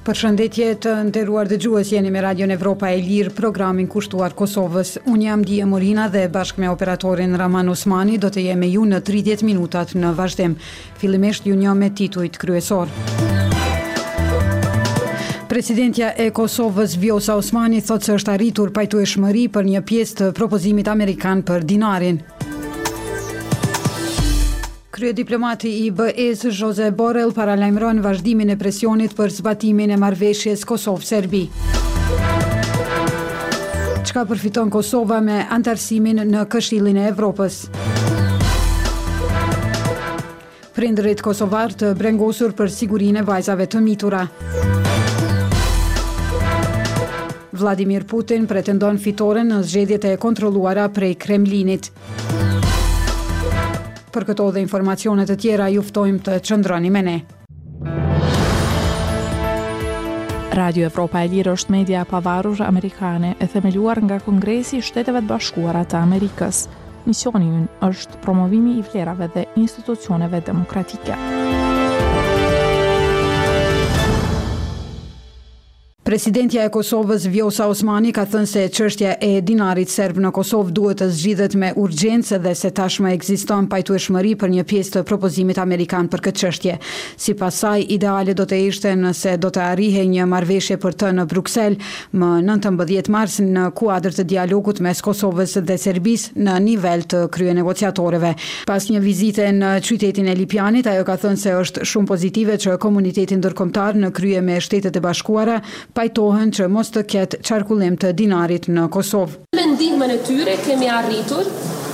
Përshëndetje të nderuar dëgjues, jeni me Radion Evropa e Lirë, programin kushtuar Kosovës. Unë jam Dije Morina dhe bashkë me operatorin Raman Osmani do të jemi ju në 30 minutat në vazhdim. Fillimisht ju njoh me titujt kryesor. Presidentja e Kosovës Vjosa Osmani thotë se është arritur pajtueshmëri për një pjesë të propozimit amerikan për dinarin. Kryediplomati i BE-s Josep Borrell paralajmëron vazhdimin e presionit për zbatimin e marrëveshjes Kosovë-Serbi. Çka përfiton Kosova me antarësimin në Këshillin e Evropës? Prindërit kosovar të brengosur për sigurinë e vajzave të mitura. Vladimir Putin pretendon fitore në zgjedhjet e kontrolluara prej Kremlinit. Për këto dhe informacionet të tjera ju ftojmë të qëndroni me ne. Radio Evropa e Lirë është media pavarur amerikane e themeluar nga Kongresi i Shteteve të Bashkuara të Amerikës. Misioni i ynë është promovimi i vlerave dhe institucioneve demokratike. Presidentja e Kosovës Vjosa Osmani ka thënë se çështja e dinarit serb në Kosovë duhet të zgjidhet me urgjencë dhe se tashmë ekziston pajtueshmëri për një pjesë të propozimit amerikan për këtë çështje. Sipas saj, ideale do të ishte nëse do të arrihej një marrëveshje për të në Bruksel më 19 mars në kuadër të dialogut mes Kosovës dhe Serbisë në nivel të kryenegociatorëve. Pas një vizite në qytetin e Lipjanit, ajo ka thënë se është shumë pozitive që komuniteti ndërkombëtar në krye me Shtetet e Bashkuara pajtohen që mos të ketë qarkullim të dinarit në Kosovë. Me ndihmën e tyre kemi arritur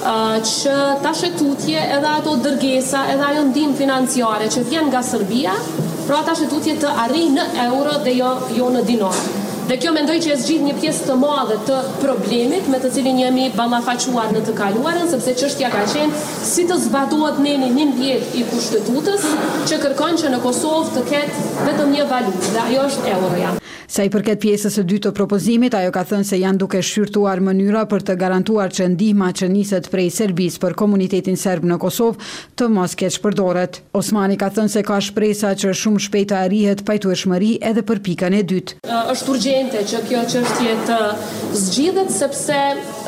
që tashetutje edhe ato dërgesa edhe ajo ndihmë financiare që vjen nga Serbia, pra tashetutje të arrijë në euro dhe jo në dinar. Dhe kjo mendoj që e zgjidh një pjesë të madhe të problemit me të cilin jemi ballafaqur në të kaluarën, sepse çështja ka qenë si të zbatohet neni 11 i kushtetutës që kërkon që në Kosovë të ketë vetëm një valutë, dhe ajo është euroja. Sa i përket pjesës së dytë të propozimit, ajo ka thënë se janë duke shqyrtuar mënyra për të garantuar që ndihma që niset prej Serbisë për komunitetin serb në Kosovë të mos keq përdoret. Osmani ka thënë se ka shpresa që shumë shpejt të arrihet pajtueshmëri edhe për pikën e dytë. Është urgjente që kjo çështje të zgjidhet, sepse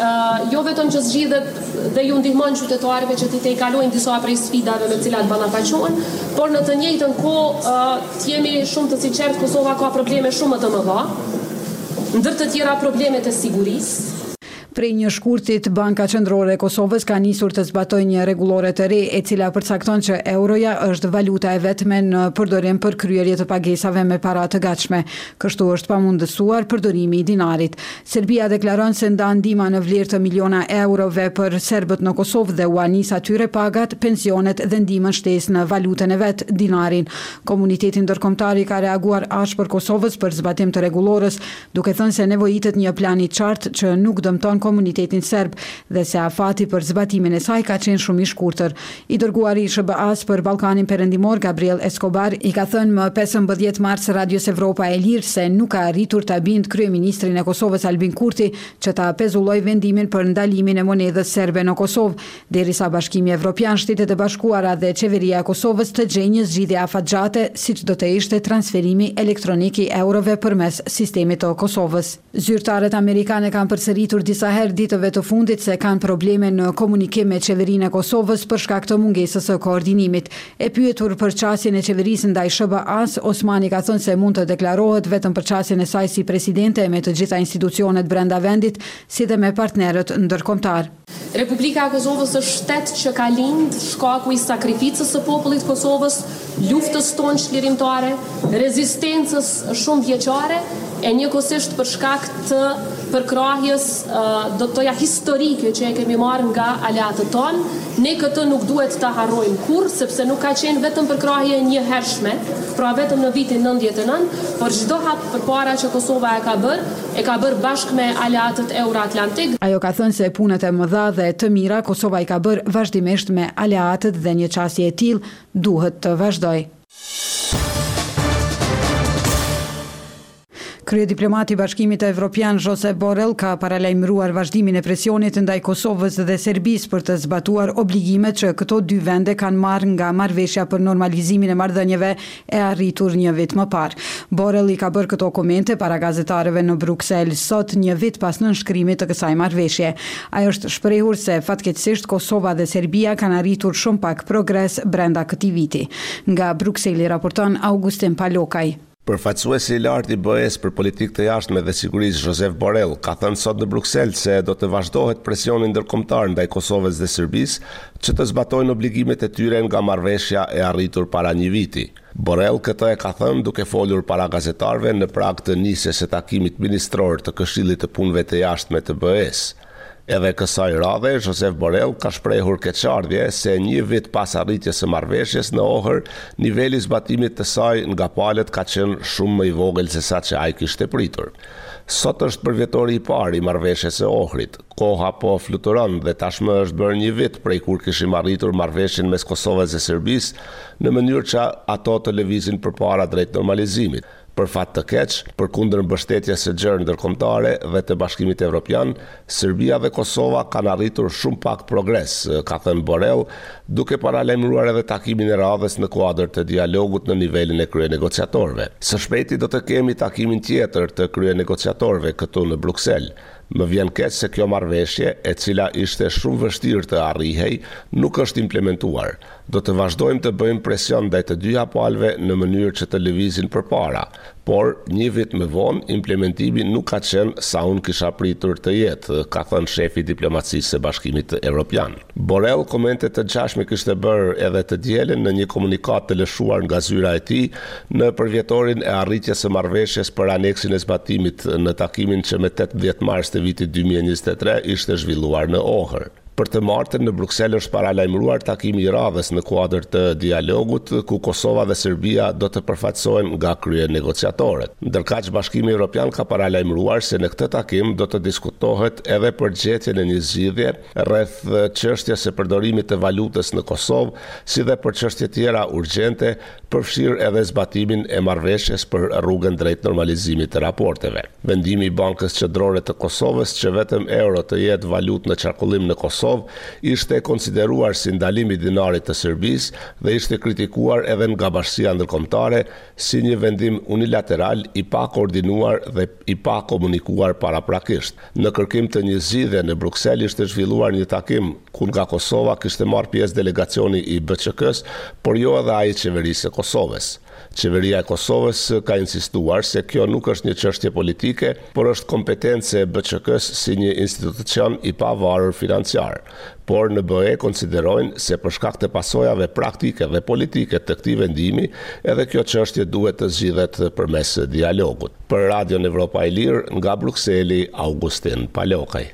jo vetëm që zgjidhet dhe ju ndihmon qytetarëve që të kalojnë disa prej sfidave me të cilat ballafaqohen, por në të njëjtën kohë jemi shumë të sinqertë, Kosova ka probleme shumë të mëdha, ndër të tjera problemet e sigurisë. Prej një shkurtit, Banka Qendrore e Kosovës ka nisur të zbatojë një rregullore të re e cila përcakton që euroja është valuta e vetme në përdorim për kryerje të pagesave me para të gatshme. Kështu është pamundësuar përdorimi i dinarit. Serbia deklaron se ndan ndihma në vlerë të miliona eurove për serbët në Kosovë dhe u nis atyre pagat, pensionet dhe ndihmën shtesë në valutën e vet, dinarin. Komuniteti ndërkombëtar ka reaguar ashpër Kosovës për zbatim të rregullores, duke thënë se nevojitet një plan i qartë që nuk dëmton komunitetin serb dhe se afati për zbatimin e saj ka qenë shumë i shkurtër. I dërguari i SBA-s për Ballkanin Perëndimor, Gabriel Escobar, i ka thënë më 15 mars Radios Evropa e Lirë se nuk ka arritur ta bindë kryeministrin e Kosovës Albin Kurti që ta pezulloj vendimin për ndalimin e monedhës serbe në Kosovë, derisa Bashkimi Evropian, Shtetet e Bashkuara dhe Qeveria e Kosovës të gjejnë një zgjidhje afatgjate, siç do të ishte transferimi elektronik i eurove përmes sistemit të Kosovës. Zyrtarët amerikanë kanë përsëritur disa herë ditëve të fundit se kanë probleme në komunikim me qeverinë e Kosovës për shkak të mungesës së koordinimit. E pyetur për çastjen e qeverisë ndaj SBA-s, Osmani ka thënë se mund të deklarohet vetëm për çastjen e saj si presidente me të gjitha institucionet brenda vendit, si dhe me partnerët ndërkombëtar. Republika e Kosovës është shtet që ka lind shkaku i sakrificës së popullit Kosovës, luftës tonë çlirimtare, rezistencës shumë vjeçare, e njëkohësisht për shkak të përkrahjes do të thoja historike që e kemi marrë nga aleatët tonë. Ne këtë nuk duhet ta harrojmë kurrë, sepse nuk ka qenë vetëm përkrahje e njëhershme, pra vetëm në vitin 99, por çdo hap përpara që Kosova e ka bërë bashkë me aleatët Euroatlantik. Ajo ka thënë se punët e mëdha dhe të mira Kosova i ka bërë vazhdimisht me aleatët dhe një çastje e tillë duhet të vazhdojë. Kryediplomati i Bashkimit Evropian Josep Borrell ka paralajmëruar vazhdimin e presionit ndaj Kosovës dhe Serbisë për të zbatuar obligimet që këto dy vende kanë marrë nga marrëveshja për normalizimin e marrëdhënieve e arritur një vit më parë. Borrell i ka bërë këto komente para gazetarëve në Bruksel sot, një vit pas nënshkrimit të kësaj marrëveshje. Ai është shprehur se fatkeqësisht Kosova dhe Serbia kanë arritur shumë pak progres brenda këtij viti. Nga Brukseli raporton Augustin Palokaj. Përfaqësuesi i lartë i BE-s për politikë të jashtme dhe sigurisë Josep Borrell ka thënë sot në Bruksel se do të vazhdohet presioni ndërkombëtar ndaj Kosovës dhe Serbisë që të zbatojnë obligimet e tyre nga marrëveshja e arritur para një viti. Borrell këtë e ka thënë duke folur para gazetarëve në prag të nisjes së takimit ministror të Këshillit të Punëve të Jashtme të BE-s. Edhe kësaj radhe, Josep Borrell ka shprehur keqardhje se një vit pas arritjes së marrëveshjes në Ohër, niveli i zbatimit të saj nga palët ka qenë shumë më i vogël se sa që ai kishte pritur. Sot është përvjetori i parë i marrëveshjes së Ohrit. Koha po fluturon dhe tashmë është bërë një vit prej kur kishim arritur marrëveshjen mes Kosovës dhe Serbisë në mënyrë që ato të lëvizin përpara drejt normalizimit. Për fat të keq, përkundër mbështetjes së gjerë ndërkombëtare dhe të Bashkimit Evropian, Serbia dhe Kosova kanë arritur shumë pak progres, ka thënë Borrell, duke paralajmëruar edhe takimin e radhës në kuadër të dialogut në nivelin e kryenegociatorëve. Së shpejti do të kemi takimin tjetër të kryenegociatorëve këtu në Bruksel. Më vjen keq se kjo marrëveshje, e cila ishte shumë vështirë të arrihej, nuk është implementuar. Do të vazhdojmë të bëjmë presion ndaj të dyja palëve në mënyrë që të lëvizin përpara, por një vit më vonë implementimi nuk ka qenë sa unë kisha pritur të jetë, ka thënë shefi diplomacisë së Bashkimit Evropian. Borrell komente të gjashme kishte bërë edhe të dielën në një komunikat të lëshuar nga zyra e tij në përvjetorin e arritjes së marrëveshjes për aneksin e zbatimit në takimin që me 18 mars të vitit 2023 ishte zhvilluar në Ohër. Për të martën në Bruksel është paralajmëruar takimi i radhës në kuadër të dialogut ku Kosova dhe Serbia do të përfaqësohen nga kryenegociatorët. Ndërkaq Bashkimi Evropian ka paralajmëruar se në këtë takim do të diskutohet edhe përgjetjen e një zgjidhje rreth çështjes së përdorimit të valutës në Kosovë, si dhe për çështje tjera urgjente, përfshirë edhe zbatimin e marrëveshjes për rrugën drejt normalizimit të raporteve. Vendimi i Bankës Qendrore të Kosovës që vetëm euro të jetë valutë në qarkullim në Kosovë ishte konsideruar si ndalim i dinarit të Serbisë dhe ishte kritikuar edhe nga Bashkia Ndërkombëtare si një vendim unilateral i pa koordinuar dhe i pa komunikuar paraprakisht. Në kërkim të një zgjidhje në Bruksel ishte zhvilluar një takim ku nga Kosova kishte marrë pjesë delegacioni i BÇK-s, por jo edhe ai i qeverisë së Kosovës. Qeveria e Kosovës ka insistuar se kjo nuk është një çështje politike, por është kompetencë e BÇK-s si një institucion i pavarur financiar. Por në BE konsiderojnë se për shkak të pasojave praktike dhe politike të këtij vendimi, edhe kjo çështje duhet të zgjidhet përmes dialogut. Për Radion Evropa e Lirë, nga Brukseli, Augustin Palokaj.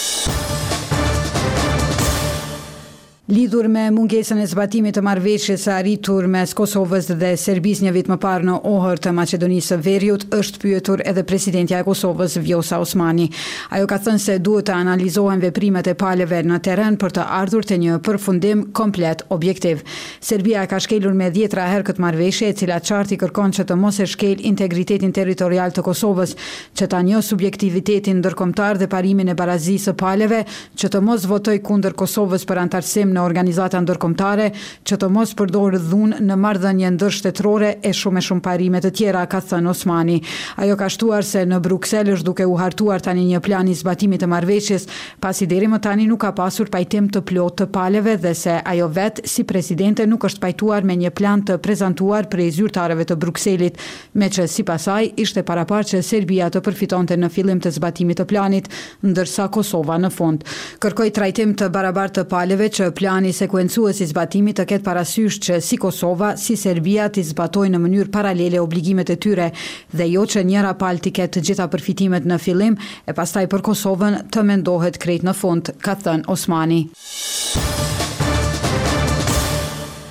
Lidhur me mungesën e zbatimit të marrëveshjes së arritur mes Kosovës dhe Serbisë një vit më parë në Ohër të Maqedonisë së Veriut, është pyetur edhe presidentja e Kosovës Vjosa Osmani. Ajo ka thënë se duhet të analizohen veprimet e palëve në terren për të ardhur te një përfundim komplet objektiv. Serbia ka shkelur me 10 herë këtë marrëveshje, e cila qartë kërkon që të mos e shkel integritetin territorial të Kosovës, që ta njohë subjektivitetin ndërkombëtar dhe parimin e barazisë së palëve, që të mos votoj kundër Kosovës për antarësim në organizata ndërkombëtare, që të mos përdorë dhunë në marrëdhënie ndërshtetërore e shumë parime të tjera, ka thënë Osmani. Ajo ka shtuar se në Bruksel është duke u hartuar tani një plan i zbatimit të marrëveshjes, pasi deri më tani nuk ka pasur pajtim të plotë të palëve dhe se ajo vetë si presidente nuk është pajtuar me një plan të prezantuar prej zyrtarëve të Brukselit, me që sipas saj ishte paraparë që Serbia të përfitonte në fillim të zbatimit të planit, ndërsa Kosova në fund. Kërkoi trajtim të barabartë të palëve që plani sekuencues i zbatimit të ketë parasysh që si Kosova, si Serbia të zbatojnë në mënyrë paralele obligimet e tyre dhe jo që njëra palë të ketë të gjitha përfitimet në fillim e pastaj për Kosovën të mendohet krejt në fund, ka thënë Osmani.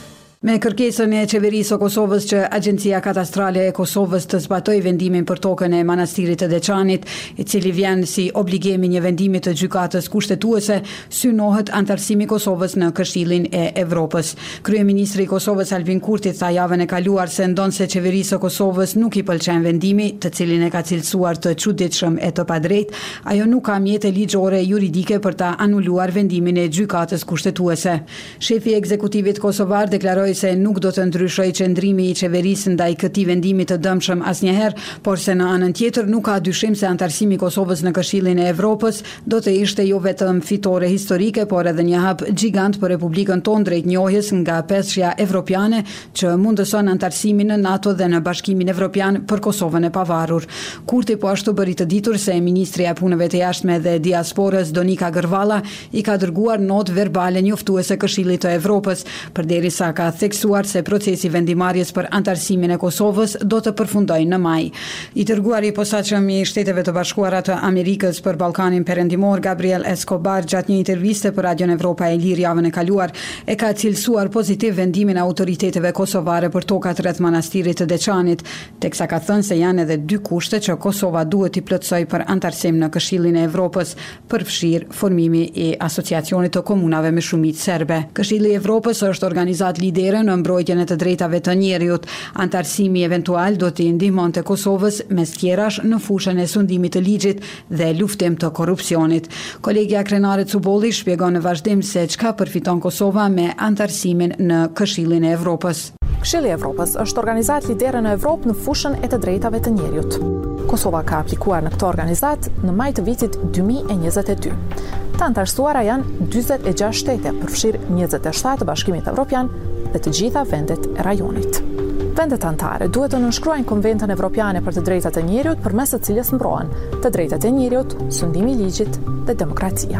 Me kërkesën e qeverisë së Kosovës që Agjencia Katastrale e Kosovës të zbatojë vendimin për tokën e manastirit të Deçanit, i cili vjen si obligim i një vendimi të gjykatës kushtetuese, synohet antarësimi i Kosovës në Këshillin e Evropës. Kryeministri i Kosovës Albin Kurti tha javën e kaluar se ndonse qeverisë së Kosovës nuk i pëlqen vendimi, të cilin e ka cilësuar të çuditshëm e të padrejtë, ajo nuk ka mjete ligjore juridike për ta anuluar vendimin e gjykatës kushtetuese. Shefi i ekzekutivit kosovar deklaroi se nuk do të ndryshojë qëndrimi i qeverisë ndaj këtij vendimi të dëmshëm asnjëherë, por se në anën tjetër nuk ka dyshim se antarësimi i Kosovës në Këshillin e Evropës do të ishte jo vetëm fitore historike, por edhe një hap gjigant për Republikën tonë drejt njohjes nga peshqja evropiane që mundëson antarësimin në NATO dhe në Bashkimin Evropian për Kosovën e pavarur. Kurti po ashtu bëri të ditur se ministri e punëve të jashtme dhe diasporës Donika Gërvalla i ka dërguar notë verbale njoftuese Këshillit të Evropës, përderisa ka theksuar se procesi vendimarrjes për antarësimin e Kosovës do të përfundojë në maj. I dërguari i posaçëm i Shteteve të Bashkuara të Amerikës për Ballkanin Perëndimor, Gabriel Escobar, gjatë një interviste për Radion Evropa e Lirë javën e kaluar, e ka cilësuar pozitiv vendimin e autoriteteve kosovare për tokat rreth manastirit të Deçanit, teksa ka thënë se janë edhe dy kushte që Kosova duhet i plotësojë për antarësim në Këshillin e Evropës, përfshir formimi i asociacionit të komunave me shumicë serbe. Këshilli i Evropës është organizat lidere në mbrojtjen e të drejtave të njerëzit. Antarësimi eventual do t'i ndihmonte Kosovës mes tjerash në fushën e sundimit të ligjit dhe luftim të korrupsionit. Kolegja Krenare Cubolli shpjegon në vazhdim se çka përfiton Kosova me antarësimin në Këshillin e Evropës. Këshilli i Evropës është organizat lidere në Evropë në fushën e të drejtave të njerëzit. Kosova ka aplikuar në këtë organizat në maj të vitit 2022. Të antarësuara janë 46 shtete, përfshir 27 të Bashkimit Evropian dhe të gjitha vendet e rajonit. Vendet anëtare duhet të nënshkruajnë Konventën Evropiane për të drejtat e njerëzit, përmes së cilës mbrohen të drejtat e njerëzit, sundimi i ligjit dhe demokracia.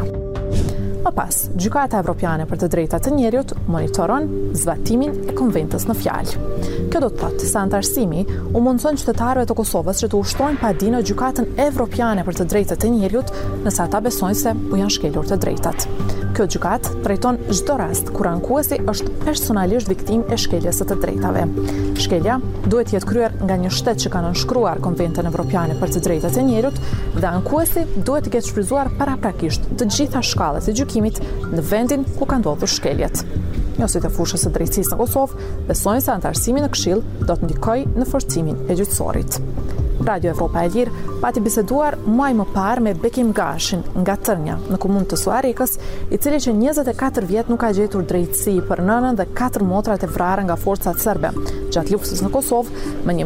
Më pas, Gjykata Evropiane për të drejtat e njerëzit monitoron zbatimin e konventës në fjalë. Kjo do të thotë se antarësimi u mundson qytetarëve të Kosovës që të ushtrojnë padi në Gjykatën Evropiane për të drejtat e njerëzit, nëse ata besojnë se u janë shkelur të drejtat. Kjo gjykatë trajton çdo rast kur ankuesi është personalisht viktimë e shkeljes së të drejtave. Shkelja duhet jetë kryer nga një shtet që ka nënshkruar Konventën Evropiane për të drejtat e njerëzit dhe ankuesi duhet të ketë shfrytzuar paraprakisht të gjitha shkallët e gjykimit në vendin ku ka ndodhur shkeljet. Njësit e fushës së drejtësisë në Kosovë besojnë se antarësimi në Këshill do të ndikojë në forcimin e gjyqësorit. Radio Evropa e Lirë pati biseduar muaj më parë me Bekim Gashin nga Tërnja në komunë të Suarikës, i cili që 24 vjet nuk ka gjetur drejtësi për nënën dhe 4 motrat e vrarë nga forcat serbe gjatë luftës në Kosovë më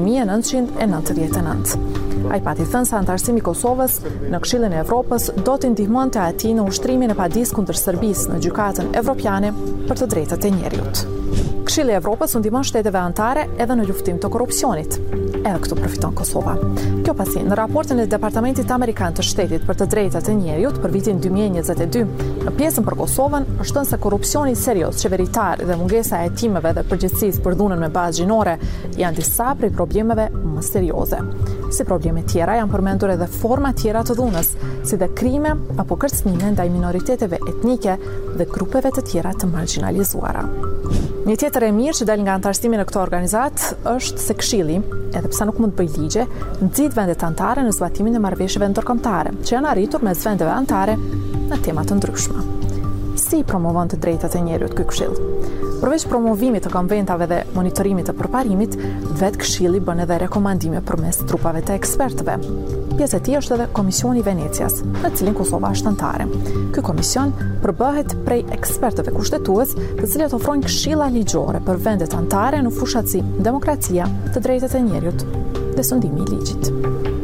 1999. Ai pati thënë se antarësimi i Kosovës në Këshillin e Evropës do të ndihmonte atij në ushtrimin e padisë kundër Serbisë në Gjykatën Evropiane për të drejtat e njerëzit. Këshilli i Evropës u ndihmon shteteve anëtare edhe në luftim të korrupsionit. Edhe këtu përfiton Kosova. Kjo pasi, në raportin e Departamentit Amerikan të Shtetit për të drejtat e njerëzit për vitin 2022, në pjesën për Kosovën është thënë se korrupsioni serioz qeveritar dhe mungesa e hetimeve dhe përgjegjësisë për dhunën me bazë gjinore janë disa prej problemeve më serioze. Si probleme tjera janë përmendur edhe forma tjera të dhunës, si dhe krime apo kërcënime ndaj minoriteteve etnike dhe grupeve të tjera të marginalizuara. Një tjetër e mirë që del nga antarësimi në këtë organizat është se Këshilli, edhe pse nuk mund të bëjë ligje, nxit vendet anëtare në zbatimin e marrëveshjeve ndërkombëtare, që janë arritur mes vendeve anëtare në tema të ndryshme. Si promovon të drejtat e njerëzit ky Këshill? Përveç promovimit të konventave dhe monitorimit të përparimit, vetë Këshilli bën edhe rekomandime përmes trupave të ekspertëve. Pjesë e tij është edhe Komisioni i Venecias, në cilin Kosova është anëtare. Ky komision përbëhet prej ekspertëve kushtetues, të cilët ofrojnë këshilla ligjore për vendet anëtare në fushat si demokracia, të drejtat e njerëzit dhe sundimi i ligjit.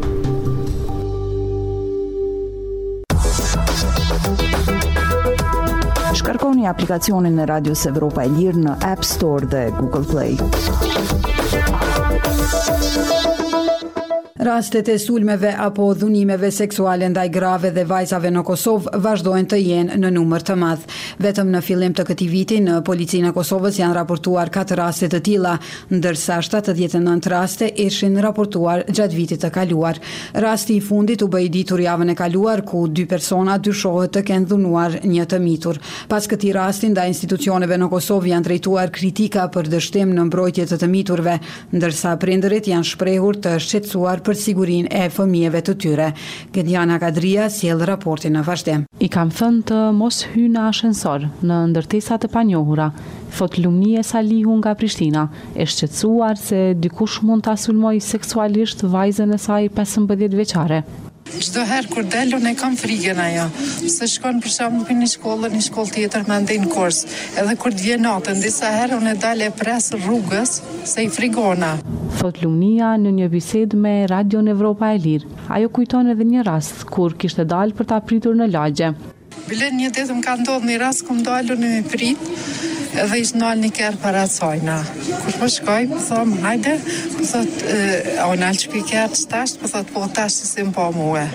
Shkarkoni aplikacionin e Radios Evropa e Lirë në App Store dhe Google Play. Rastet e sulmeve apo dhunimeve seksuale ndaj grave dhe vajzave në Kosovë vazhdojnë të jenë në numër të madh. Vetëm në fillim të këtij viti në Policinë e Kosovës janë raportuar 4 raste të tilla, ndërsa 79 raste ishin raportuar gjatë vitit të kaluar. Rasti i fundit u bë i ditur javën e kaluar ku 2 persona dyshohet të kenë dhunuar një të mitur. Pas këtij rasti ndaj institucioneve në Kosovë janë drejtuar kritika për dështim në mbrojtje të miturve, ndërsa prindërit janë shprehur të shqetësuar për sigurinë e fëmijëve të tyre. Gediana Kadria sjell raportin në vazhdim. I kam thënë të mos hyjë në ashensor në ndërtesa të panjohura, thot Lumnie Salihu nga Prishtina, e shqetësuar se dikush mund ta sulmojë seksualisht vajzën e saj 15 vjeçare. Çdo herë kur del unë kam frikën ajo, se shkon për shembull në shkollë tjetër me ndin kurs. Edhe kur të vjen natën, disa herë unë dal e pres rrugës se i frigona. Thot Lumnia në një bisedë me Radion Evropa e Lirë. Ajo kujton edhe një rast kur kishte dalë për ta pritur në lagje. Bile një ditë më ka ndodhur një rast ku më dalën në prit. Edhe ishtë nalë një kërë para cajna. Kur po shkoj, më thomë, hajde, më thotë, a o nalë që pi kërë që tashtë, më thotë, po tashtë që si më po muë.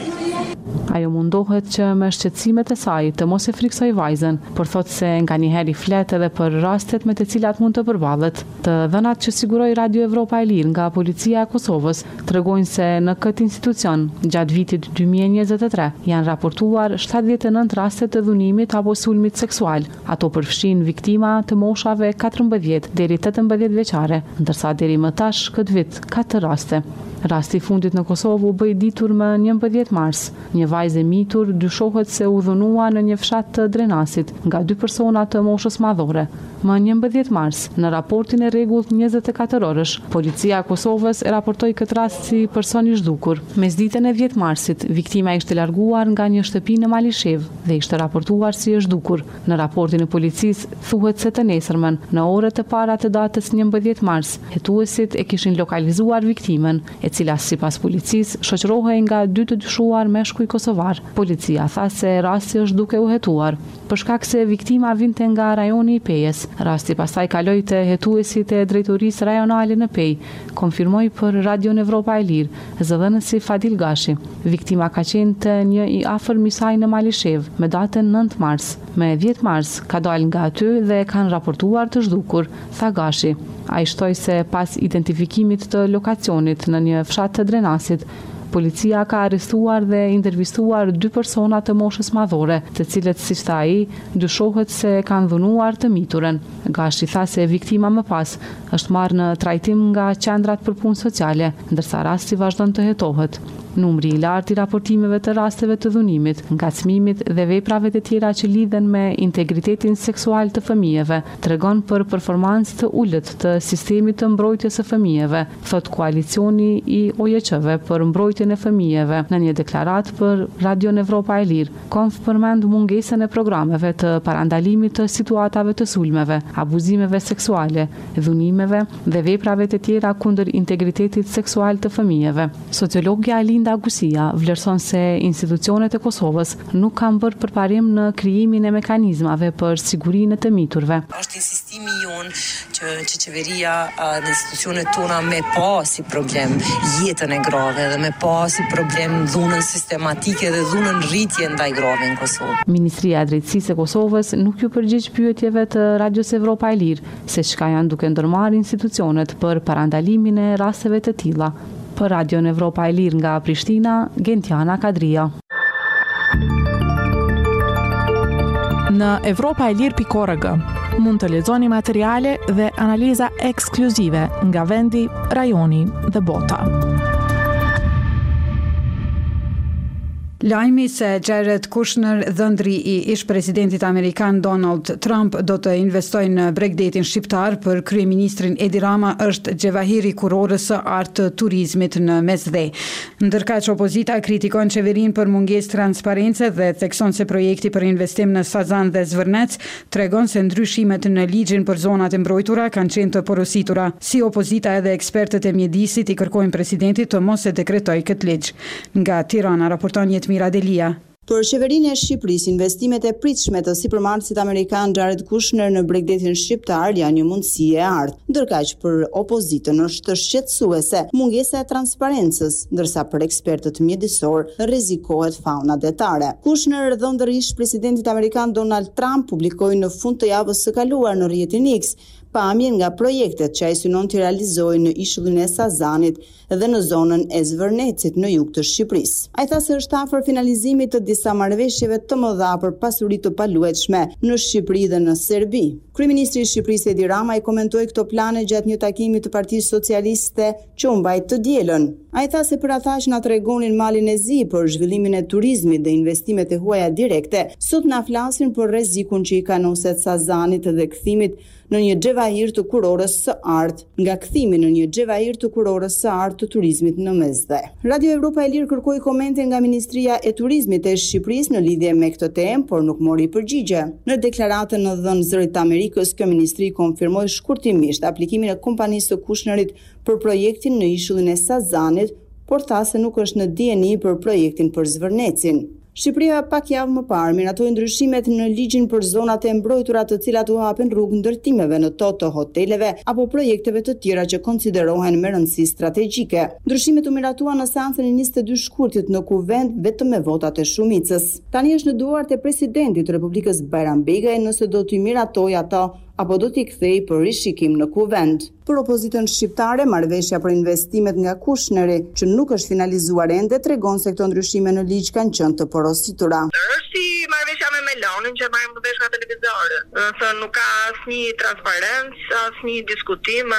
Ajo mundohet që me shqetësimet e saj të mos e friksoj vajzën, por thotë se nga njëherë i flet edhe për rastet me të cilat mund të përballet. Të dhënat që siguroi Radio Evropa e Lirë nga Policia e Kosovës tregojnë se në këtë institucion, gjatë vitit 2023, janë raportuar 79 raste të dhunimit apo sulmit seksual. Ato përfshin viktima të moshave 14 deri 18 vjeçare, ndërsa deri më tash këtë vit 4 raste. Rasti i fundit në Kosovë u bë i ditur më 11 mars. Një vajzë e mitur dyshohet se u dhunua në një fshat të Drenasit nga 2 persona të moshës madhore. Më 11 mars, në raportin e rregullt 24 orësh, Policia e Kosovës e raportoi këtë rast si person i zhdukur. Mesditën e 10 marsit, viktima ishte larguar nga një shtëpi në Malishev dhe ishte raportuar si e zhdukur. Në raportin e policisë thuhet se të nesërmen, në orët e para të datës 11 mars, hetuesit e kishin lokalizuar viktimën, e cila sipas policisë shoqërohej nga 2 të dyshuar meshkuj kosovar. Policia tha se rasti është duke u hetuar, për shkak se viktima vinte nga rajoni i Pejës. Rasti pastaj kaloi te hetuesit e drejtorisë rajonale në Pejë, konfirmoi për Radion Evropa e Lirë zëdhënësi Fadil Gashi. Viktima ka qenë të një i afërm i saj në Malishev me datën 9 mars. Me 10 mars ka dalë nga aty dhe kanë raportuar të zhdukur, tha Gashi. Ai shtoi se pas identifikimit të lokacionit në një fshat të Drenasit, policia ka arrestuar dhe intervistuar 2 persona të moshës madhore, të cilët, siç tha ai, dyshohet se kanë dhunuar të miturën. Gashi tha se viktima më pas është marrë në trajtim nga qendrat për punë sociale, ndërsa rasti vazhdon të hetohet. Numri i lartë i raportimeve të rasteve të dhunimit, ngacmimit dhe veprave të tjera që lidhen me integritetin seksual të fëmijëve tregon për performancë të ulët të sistemit të mbrojtjes së fëmijëve, thot koalicioni i OJQ-ve për mbrojtjen e fëmijëve në një deklaratë për Radion Evropa e Lirë. Konf përmend mungesën e programeve të parandalimit të situatave të sulmeve, abuzimeve seksuale, dhunimeve dhe veprave të tjera kundër integritetit seksual të fëmijëve. Sociologja Linda Gusia vlerëson se institucionet e Kosovës nuk kanë bërë përparim në krijimin e mekanizmave për sigurinë të miturve. Është insistimi jon që qeveria dhe institucionet tona me pa si problem jetën e grave dhe me pa si problem dhunën sistematike dhe dhunën rritje ndaj grave në Kosovë. Ministria e Drejtësisë e Kosovës nuk ju përgjigj pyetjeve të Radios Evropa e Lirë se çka janë duke ndërmarrë institucionet për parandalimin e rasteve të tilla. Për Radion Evropa e Lirë nga Prishtina, Gentiana Kadria. Në evropaelir.org mund të lexoni materiale dhe analiza ekskluzive nga vendi, rajoni dhe bota. Lajmi se Jared Kushner, dhëndri i ish-presidentit amerikan Donald Trump, do të investojë në Bregdetin shqiptar për kryeministrin Edi Rama është gjevahiri kurorës së artë të turizmit në Mesdhe. Ndërkaq opozita kritikon qeverinë për mungesë transparence dhe thekson se projekti për investim në Sazan dhe Zvërnec tregon se ndryshimet në ligjin për zonat e mbrojtura kanë qenë të porositura. Si opozita edhe ekspertët e mjedisit i kërkojnë presidentit të mos e dekretojë këtë ligj. Nga Tirana raporton Jetmira Delia. Për qeverinë e Shqipërisë, investimet e pritshme të sipërmarrësit amerikan Jared Kushner në Bregdetin shqiptar janë një mundësi e ardhur. Ndërkaq për opozitën është shqetësuese mungesa e transparencës, ndërsa për ekspertët mjedisor rrezikohet fauna detare. Kushner dhe ndërrish presidentit amerikan Donald Trump publikoi në fund të javës së kaluar në rrjetin X pamje nga projektet që ai synon të realizojë në ishullin e Sazanit dhe në zonën e Zvërnecit në jug të Shqipërisë. Ai tha se është afër finalizimit të disa marrëveshjeve të mëdha për pasuri të paluajtshme në Shqipëri dhe në Serbi. Kryeministri i Shqipërisë Edi Rama i komentoi këto plane gjatë një takimi të Partisë Socialiste që u mbajt të dielën. Ai tha se për ata që na tregonin malin e zi për zhvillimin e turizmit dhe investimet e huaja direkte, sot na flasin për rrezikun që i kanoset Sazanit dhe kthimit në një xhevahir të kurorës së artë, nga kthimi në një xhevahir të kurorës së artë të turizmit në Mesdhe. Radio Evropa e Lirë kërkoi komente nga Ministria e Turizmit e Shqipërisë në lidhje me këtë temë, por nuk mori përgjigje. Në deklaratën në dhënë zërit të Amerikës, kjo ministri konfirmoi shkurtimisht aplikimin e kompanisë së Kushnerit për projektin në ishullin e Sazanit, por tha se nuk është në dieni për projektin për Zvërnecin. Shqipëria pak javë më parë miratoi ndryshimet në ligjin për zonat e mbrojtura të cilat u hapen rrugë ndërtimeve në to të hoteleve apo projekteve të tjera që konsiderohen me rëndësi strategjike. Ndryshimet u miratua në seancën e 22 shkurtit në Kuvend vetëm me votat e shumicës. Tani është në duart e presidentit të Republikës Bajram Begaj nëse do t'i miratojë ato apo do t'i kthej për rishikim në Kuvend. Për opozitën shqiptare, marrëveshja për investimet nga Kushneri, që nuk është finalizuar ende, tregon se këto ndryshime në ligj kanë qenë të porositura. Është si marrëveshja me Melonin që marrim vesh nga televizori. Nuk ka asnjë transparencë, asnjë diskutim,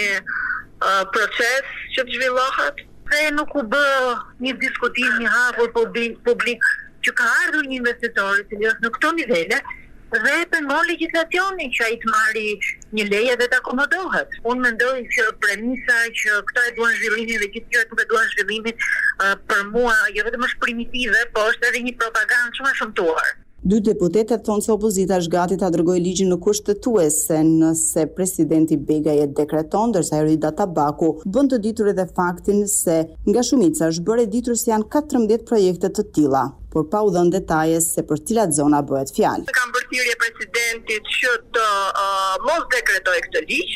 asnjë proces që të zhvillohet. Se nuk u bë një diskutim i hapur publik që ka ardhur një investitor i cili është në këto nivele dhe pengon legjislacionin që ai të marri një leje dhe të akomodohet. Unë mendoj që premisa që këto e duan zhvillimin dhe gjithë tjerët nuk e duan zhvillimin për mua jo vetëm është primitive, po është edhe një propagandë shumë e shëmtuar. Dy deputetët thonë se opozita është gati ta dërgojë ligjin në kushtetuese nëse presidenti Begaj e dekreton, ndërsa Erida Tabaku bën të ditur edhe faktin se nga shumica është bërë ditur se janë 14 projekte të tilla, por pa u dhënë detaje se për cilat zona bëhet fjalë. Kam përthirrje presidentit që të mos dekretojë këtë ligj,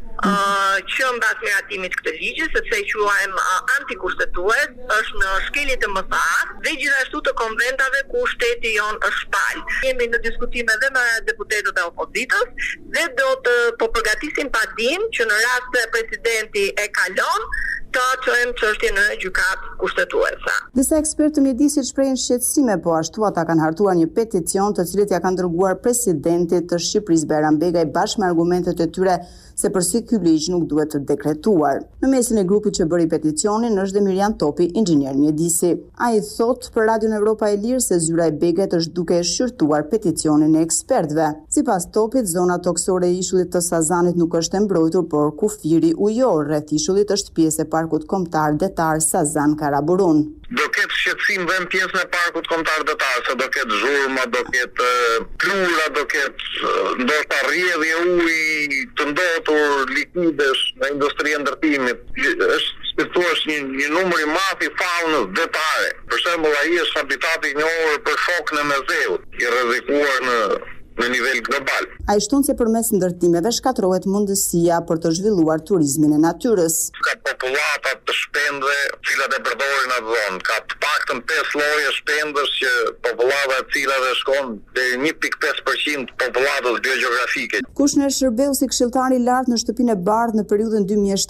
që mbas miratimit këtë ligji, sepse i quajmë antikushtetues, është në shkelje të mësahat dhe gjithashtu të konventave ku shteti jon është palë. Jemi në diskutime dhe me deputetët e opozitës dhe do të përgatisim padim që në rast se presidenti e kalon, të çojmë çështjen në gjykatë kushtetuese. Disa ekspertë të mjedisit shprehin shqetësime, po ashtu ata kanë hartuar një peticion të cilët ja kanë dërguar presidentit të Shqipërisë Bajram Begaj bashkë me argumentet e tyre se përsi ky ligj nuk duhet të dekretuar. Në mesin e grupit që bëri peticionin është dhe Mirjan Topi, inxhinier mjedisi. Ai thot për Radion Evropa e Lirë se zyra e Begajt është duke e shqyrtuar peticionin e ekspertëve. Sipas Topit, zona toksore e ishullit të Sazanit nuk është e mbrojtur, por kufiri ujor rreth ishullit është pjesë e parkut kombëtar detar Sazan Karaburun. Do ketë shqetësim dhe në pjesën e parkut kombëtar detar, se do ketë zhurma, do ketë plura, do ketë ndoshta rrjedhje uji të ndotur, likuidesh në industrinë e ndërtimit. Është spirituar një numër i madh i faunës detare. Për shembull, ai është habitati i njohur për shokën e Mezeut, i rrezikuar në nivel global. Ai shton se përmes ndërtimeve shkatërrohet mundësia për të zhvilluar turizmin e natyrës. Ka popullata të shpendëve, cilat e përdorin atë zonë. Ka të paktën 5 lloje shpendësh që popullata e cilave shkon deri 1.5% popullatës biogjografike. Kushner shërbeu si këshilltar i lartë në shtëpinë e bardhë në periudhën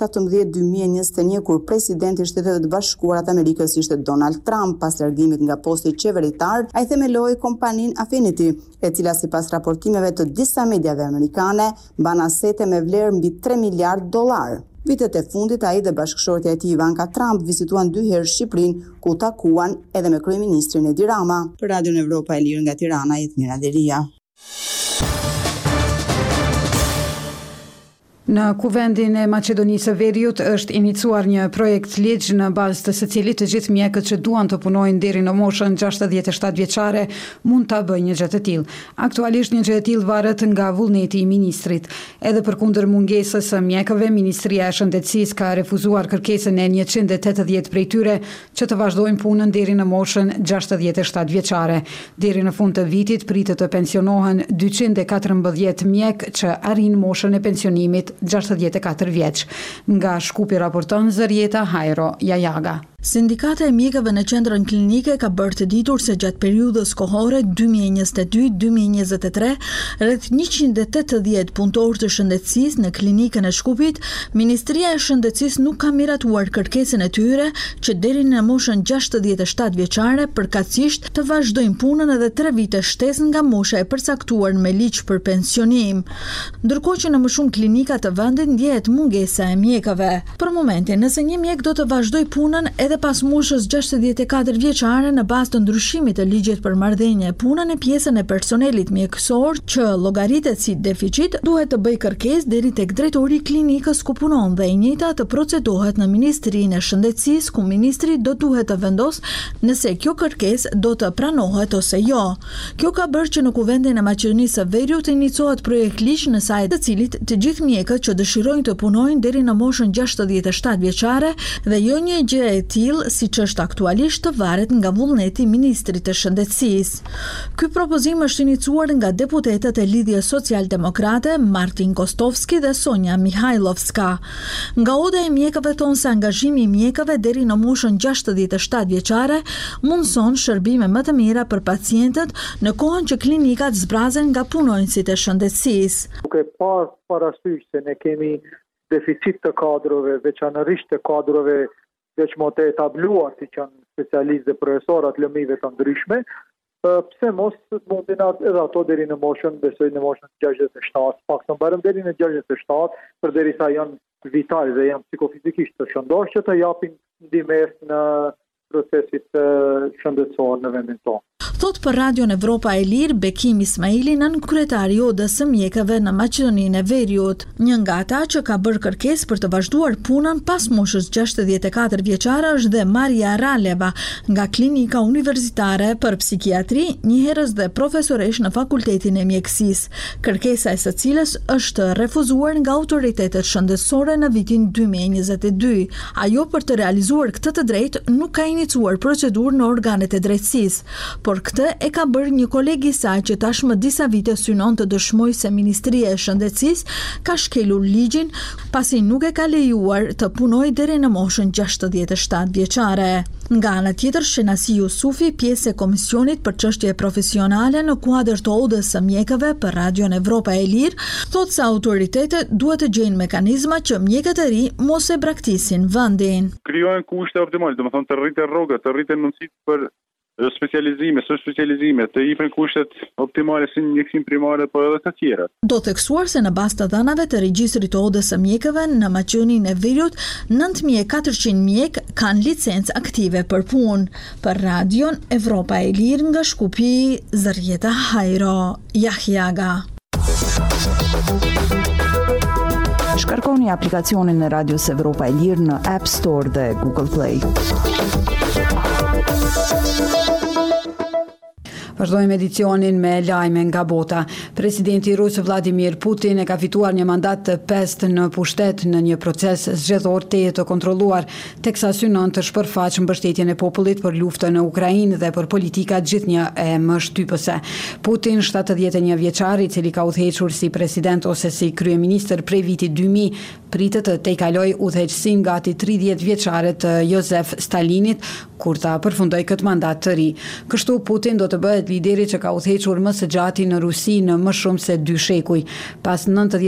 2017-2021 kur presidenti i Shteteve të Bashkuara të Amerikës ishte Donald Trump. Pas largimit nga posti qeveritar, ai themeloi kompaninë Affinity, e cila sipas raportimeve të disa mediave amerikane mban asete me vlerë mbi $3 miliardë. Vitet e fundit ai dhe bashkëshortja e tij Ivanka Trump vizituan 2 herë Shqipërinë, ku takuan edhe me kryeministrin Edi Rama. Për Radion Evropa e Lirë nga Tirana, Jetmira Deria. Në kuvendin e Maqedonisë së Veriut është iniciuar një projekt ligj në bazë të së cilit të gjithë mjekët që duan të punojnë deri në moshën 67 vjeçare mund ta bëjnë një gjë të tillë. Aktualisht një gjë e tillë varet nga vullneti i ministrit. Edhe përkundër mungesës së mjekëve, Ministria e Shëndetësisë ka refuzuar kërkesën e 180 prej tyre që të vazhdojnë punën deri në moshën 67 vjeçare. Deri në fund të vitit pritet të pensionohen 214 mjek që arrin moshën e pensionimit 64 vjeç. Nga Shkupi raporton Zërieta Hajro Jajaga. Sindikata e mjekëve në qendrën klinike ka bërë të ditur se gjatë periudhës kohore 2022-2023, rreth 180 punëtorë të shëndetësisë në klinikën e Shkupit, Ministria e Shëndetësisë nuk ka miratuar kërkesën e tyre që deri në moshën 67 vjeçare përkatësisht të vazhdojnë punën edhe 3 vite shtesë nga mosha e përcaktuar me ligj për pensionim. Ndërkohë që në më shumë klinika të vendit ndjehet mungesa e mjekëve. Për momentin, nëse një mjek do të vazhdoj punën edhe pas moshës 64 vjeçare në bazë të ndryshimit të ligjit për marrëdhënie e punën në pjesën e personelit mjekësor që llogaritet si deficit, duhet të bëj kërkesë deri tek drejtori i klinikës ku punon dhe e njëjta të procedohet në Ministrinë e Shëndetësisë ku ministri do duhet të vendosë nëse kjo kërkesë do të pranohet ose jo. Kjo ka bërë që në kuvendin e Maqedonisë së Veriut të iniciohet projekt ligj në sajt të cilit të gjithë mjekët që dëshirojnë të punojnë deri në moshën 67 vjeçare dhe jo një gjë e tillë siç është aktualisht të varet nga vullneti i ministrit të shëndetësisë. Ky propozim është iniciuar nga deputetët e Lidhjes Social-Demokrate Martin Kostovski dhe Sonja Mihajlovska. Nga oda e mjekëve thonë se angazhimi i mjekëve deri në moshën 67 vjeçare mundson shërbime më të mira për pacientët në kohën që klinikat zbrazen nga punonjësit e shëndetësisë. Duke pas parasysh se ne kemi deficit të kadrove, veçanërisht të kadrove veçmo të etabluar si që janë specialistë dhe profesorat lëmive të ndryshme, pse mos mundin edhe ato deri në moshën, besoj në moshën 67, pak të mbarëm deri në 67, për derisa janë vital dhe janë psikofizikisht të shëndosh që të japin ndihmës në procesit shëndetësor në vendin tonë. Thot për Radion Evropa e Lirë Bekim Ismaili, nën kryetari i odës së mjekëve në Maqedoninë e Veriut. Një nga ata që ka bërë kërkesë për të vazhduar punën pas moshës 64 vjeçare është dhe Maria Raleva nga Klinika Universitare për Psikiatri, njëherës dhe profesoresh në Fakultetin e Mjekësisë, kërkesa e së cilës është refuzuar nga autoritetet shëndetësore në vitin 2022. Ajo për të realizuar këtë të drejtë nuk ka iniciuar procedurë në organet e drejtësisë, por këtë e ka bërë një kolegi i saj që tashmë disa vite synon të dëshmojë se Ministria e Shëndetësisë ka shkelur ligjin pasi nuk e ka lejuar të punojë deri në moshën 67 vjeçare. Nga ana tjetër, Shenasi Jusufi, pjesë e Komisionit për çështje profesionale në kuadër të odës së mjekëve për Radion Evropa e Lirë, thotë se autoritetet duhet të gjejnë mekanizma që mjekët e ri mos e braktisin vendin. Krijohen kushte optimale, domethënë të rriten rrogat, të rriten mundësitë për specializime, subspecializime, të jipen kushtet optimale si mjekësim primare, por edhe të tjera. Do theksuar se në bazë të dhënave të regjistrit të odës së mjekëve në Maqedoninë e Veriut, 9400 mjek kanë licencë aktive për punë. Për Radion Evropa e Lirë nga Shkupi, Zërieta Hajro Jajaga. Shkarkoni aplikacionin e Radios Evropa e Lirë në App Store dhe Google Play. Vazhdojmë edicionin me lajme nga bota. Presidenti rus Vladimir Putin e ka fituar një mandat të 5 në pushtet në një proces zgjedhor të kontrolluar, teksa synon të shpërfaq mbështetjen e popullit për luftën në Ukrainë dhe për politika gjithnjë e më shtypëse. Putin, 71 vjeçar, i cili ka udhëhequr si president ose si kryeministër prej vitit 2000, pritet të tejkaloj udhëheqësinë gati 30 vjeçare të Josef Stalinit kur ta përfundoi këtë mandat të ri. Kështu Putin do të bëhet lideri që ka udhëhequr më së gjati në Rusi në më shumë se 2 shekuj. Pas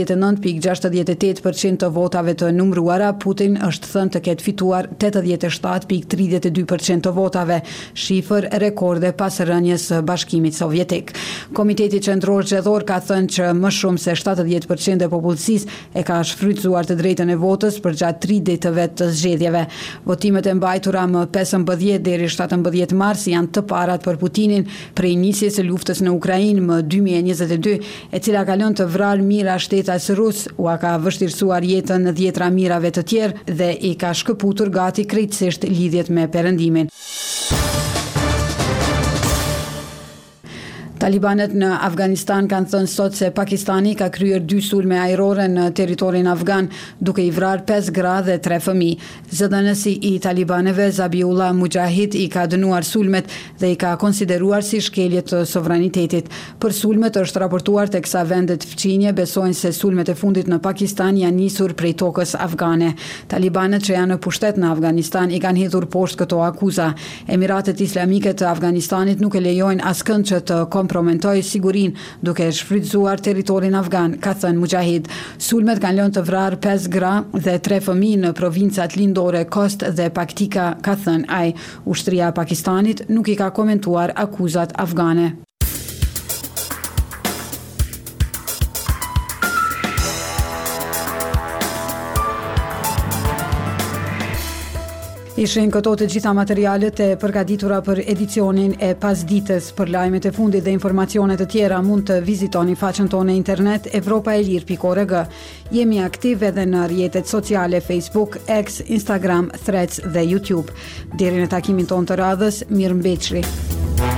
99.68% të votave të numëruara, Putin është thënë të ketë fituar 87.32% të votave, shifër rekorde pas rënjes së Bashkimit Sovjetik. Komiteti Qendror Zgjedhor ka thënë që më shumë se 70% e popullsisë e ka shfrytzuar të drejtën e votës për gjatë 3 ditëve të zgjedhjeve. Votimet e mbajtura më 15 19 deri 17 mars janë të parat për Putinin prej nisjes së luftës në Ukrainë më 2022, e cila ka lënë të vrarë mijëra shtetas rus, u ka vështirësuar jetën 10 mijërave të tjerë dhe i ka shkëputur gati krejtësisht lidhjet me perëndimin. Talibanët në Afganistan kanë thënë sot se Pakistani ka kryer 2 sulme ajrore në territorin afgan, duke i vrarë 5 gra dhe 3 fëmijë. Zëdhënësi i talibanëve Zabiullah Mujahid i ka dënuar sulmet dhe i ka konsideruar si shkelje të sovranitetit. Për sulmet është raportuar teksa vendet fqinje besojnë se sulmet e fundit në Pakistan janë nisur prej tokës afgane. Talibanët që janë në pushtet në Afganistan i kanë hedhur poshtë këto akuza. Emiratet Islamike të Afganistanit nuk e lejojnë askënd që të kompromentoj sigurin duke shfrytzuar territorin afgan, ka thënë Mujahid. Sulmet kanë lënë të vrarë 5 gra dhe 3 fëmijë në provincat lindore Kost dhe Paktika, ka thënë ai. Ushtria e Pakistanit nuk i ka komentuar akuzat afgane. Ishin këto të gjitha materialet e përgatitura për edicionin e pasditës. Për lajmet e fundit dhe informacionet të tjera mund të vizitoni faqen tonë internet evropaelir.org. Jemi aktiv edhe në rrjetet sociale Facebook, X, Instagram, Threads dhe YouTube. Deri në takimin tonë të radhës, mirëmbëjtje.